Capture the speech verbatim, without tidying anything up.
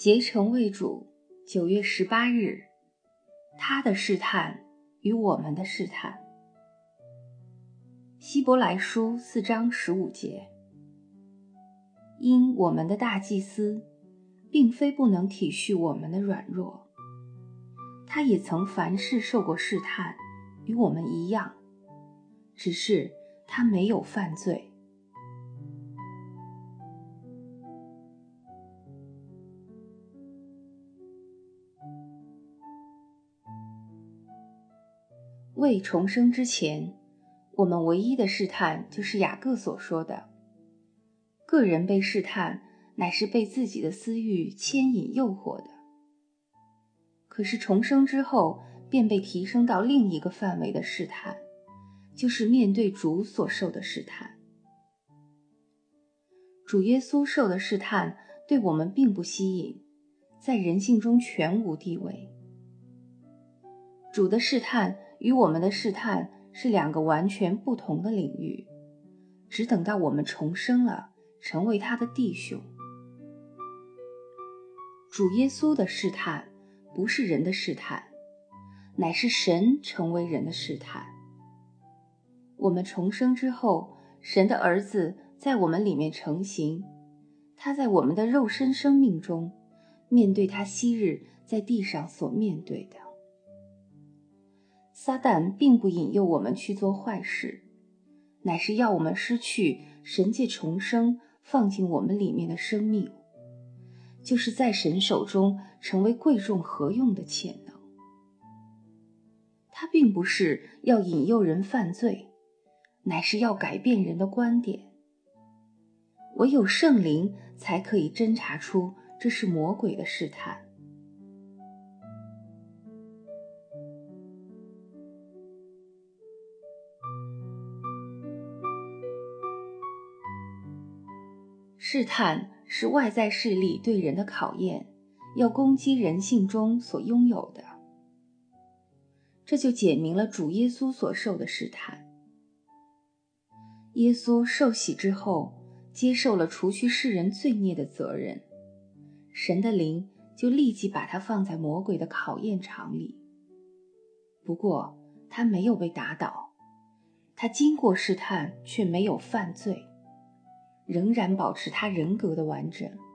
结成为主，九月十八日，他的试探与我们的试探。希伯来书四章十五节，因我们的大祭司并非不能体恤我们的软弱，他也曾凡事受过试探，与我们一样，只是他没有犯罪。未重生之前，我们唯一的试探就是雅各所说的，个人被试探乃是被自己的私欲牵引诱惑的。可是重生之后，便被提升到另一个范围的试探，就是面对主所受的试探。主耶稣受的试探对我们并不吸引，在人性中全无地位。主的试探与我们的试探是两个完全不同的领域，只等到我们重生了，成为他的弟兄。主耶稣的试探不是人的试探，乃是神成为人的试探。我们重生之后，神的儿子在我们里面成形，他在我们的肉身生命中面对他昔日在地上所面对的。撒旦并不引诱我们去做坏事，乃是要我们失去神借重生放进我们里面的生命，就是在神手中成为贵重合用的潜能。他并不是要引诱人犯罪，乃是要改变人的观点。唯有圣灵才可以侦查出这是魔鬼的试探。试探是外在势力对人的考验，要攻击人性中所拥有的。这就解明了主耶稣所受的试探。耶稣受洗之后，接受了除去世人罪孽的责任，神的灵就立即把他放在魔鬼的考验场里。不过他没有被打倒，他经过试探却没有犯罪，仍然保持他人格的完整。